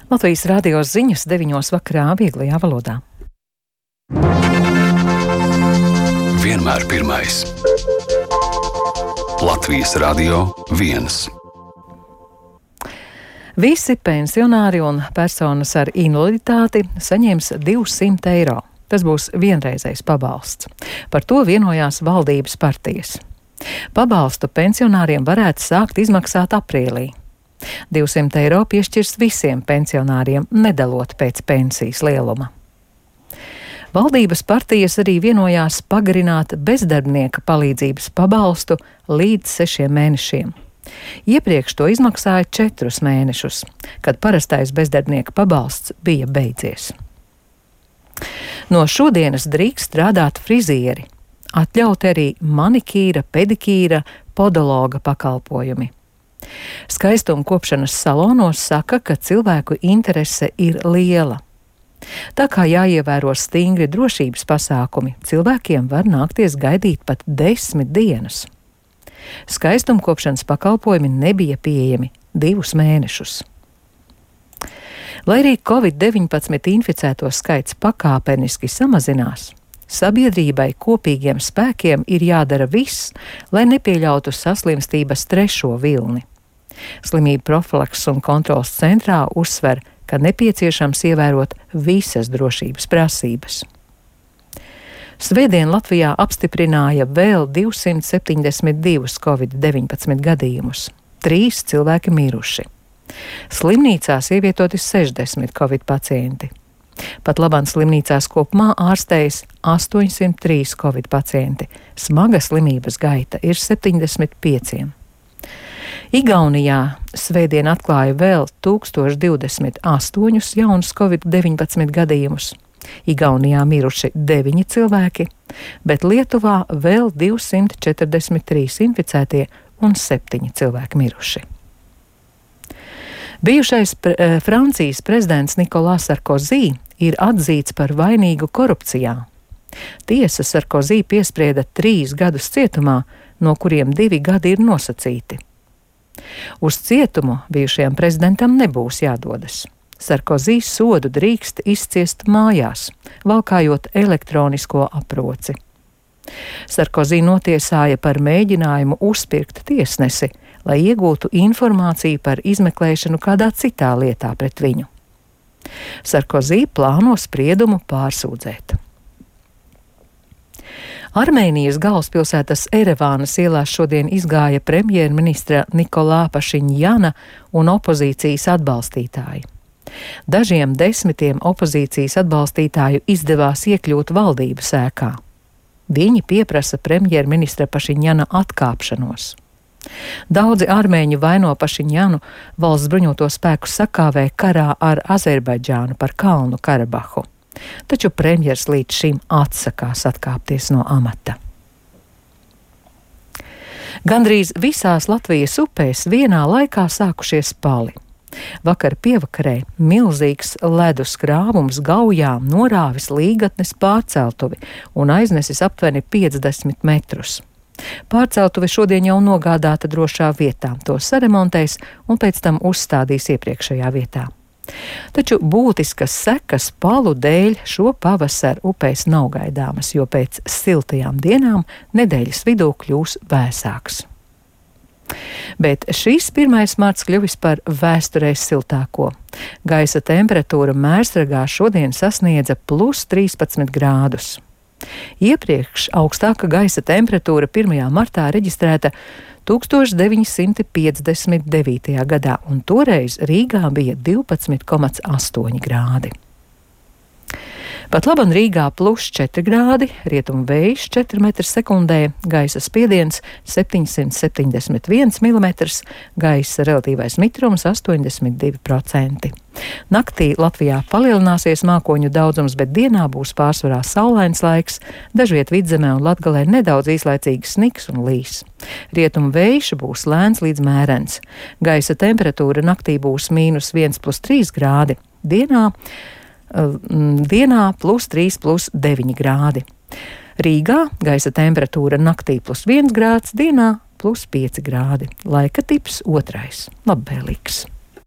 Latvijas radio ziņas 9 vakarā vieglajā valodā. Vienmēr pirmais. Latvijas radio 1. Visi pensionāri un personas ar invaliditāti saņems 200 eiro. Tas būs vienreizējs pabalsts. Par to vienojās valdības partijas. Pabalstu pensionāriem varētu sākt izmaksāt aprīlī. 200 eiro piešķirs visiem pensionāriem, nedalot pēc pensijas lieluma. Valdības partijas arī vienojās pagarināt bezdarbnieka palīdzības pabalstu līdz 6 mēnešiem. Iepriekš to izmaksāja 4 mēnešus, kad parastais bezdarbnieka pabalsts bija beidzies. No šodienas drīkst strādāt frizieri, atļauti arī manikīra, pedikīra, podologa pakalpojumi. Skaistuma kopšanas salonos saka, ka cilvēku interese ir liela. Tā kā jāievēro stingri drošības pasākumi, cilvēkiem var nākties gaidīt pat 10 dienas. Skaistuma kopšanas pakalpojumi nebija pieejami 2 mēnešus. Lai arī Covid-19 inficēto skaits pakāpeniski samazinās, sabiedrībai kopīgiem spēkiem ir jādara viss, lai nepieļautu saslimstības 3. vilni. Slimību profilakses un kontroles centrā uzsver, ka nepieciešams ievērot visas drošības prasības. Svētdien Latvijā apstiprināja vēl 272 Covid-19 gadījumus. 3 cilvēki miruši. Slimnīcās ievietoti 60 Covid pacienti. Pat labāk slimnīcās kopumā ārstējas 803 Covid pacienti. Smaga slimības gaita ir 75. Igaunijā svētdien atklāja vēl 1028 jaunus Covid-19 gadījumus. Igaunijā miruši 9 cilvēki, bet Lietuvā vēl 243 inficētie un 7 cilvēki miruši. Bijušais Francijas prezidents Nicolas Sarkozy ir atzīts par vainīgu korupcijā. Tiesa Sarkozy piesprieda 3 gadus cietumā, no kuriem 2 gadi ir nosacīti. Uz cietumu bijušajam prezidentam nebūs jādodas. Sarkozy sodu drīkst izciest mājās, valkājot elektronisko aproci. Sarkozy notiesāja par mēģinājumu uzpirkt tiesnesi, lai iegūtu informāciju par izmeklēšanu kādā citā lietā pret viņu. Sarkozy plāno spriedumu pārsūdzēt. Armēnijas galvaspilsētas Erevānas ielās šodien izgāja premjerministra Nikolā Pašiņjana un opozīcijas atbalstītāji. Dažiem 10 opozīcijas atbalstītāju izdevās iekļūt valdības ēkā. Viņi pieprasa premjerministra Pašiņjana atkāpšanos. Daudzi armēņi vaino Pašiņjanu valsts bruņoto spēku sakāvē karā ar Azerbaidžānu par Kalnu Karabahu. Taču premjers līdz šim atsakās atkāpties no amata. Gandrīz visās Latvijas upēs vienā laikā sākušies pali. Vakar pievakarē milzīgs ledus krāvums Gaujā norāvis Līgatnes pārceltuvi un aiznesis aptuveni 50 metrus. Pārceltuve šodien jau nogādāta drošā vietā, to saremontēs un pēc tam uzstādīs iepriekšējā vietā. Taču būtiskas sekas palu dēļ šo pavasaru upēs nav gaidāmas, jo pēc siltajām dienām nedēļas vidū kļūs vēsāks. Bet šīs 1. marts kļuvis par vēsturē siltāko. Gaisa temperatūra Mērsragā šodien sasniedza +13 grādus. Iepriekš augstāka gaisa temperatūra 1. martā reģistrēta 1959. gadā, un toreiz Rīgā bija 12,8 grādi. Pat labam Rīgā +4 grādi, rietumu vējš 4 m/sekundē, gaisa spiediens 771 mm, gaisa relatīvais mitrums 82%. Naktī Latvijā palielināsies mākoņu daudzums, bet dienā būs pārsvarā saulains laiks, dažviet Vidzemē un Latgalē nedaudz īslaicīgs sniks un līs. Rietumu vējš būs lēns līdz mērens. Gaisa temperatūra naktī būs -1,3 grādi, dienā +3,9 grādi. Rīgā gaisa temperatūra naktī +1 grāds, dienā +5 grādi. Laika tips 2. labvēlīgs.